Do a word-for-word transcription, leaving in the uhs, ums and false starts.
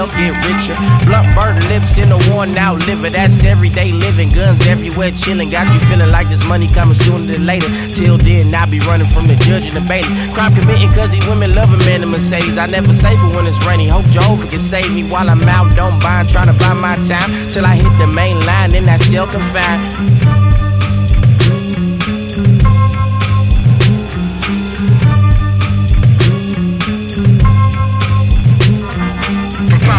get richer. Blunt burner lips in the worn out liver. That's everyday living. Guns everywhere chilling. Got you feeling like this money coming sooner than later. Till then, I be running from the judge and the bailiff. Crime committing cause these women love a man in Mercedes. I never safer when it's rainy. Hope Jehovah can save me while I'm out. Don't mind trying to buy my time till I hit the main line in that cell confined.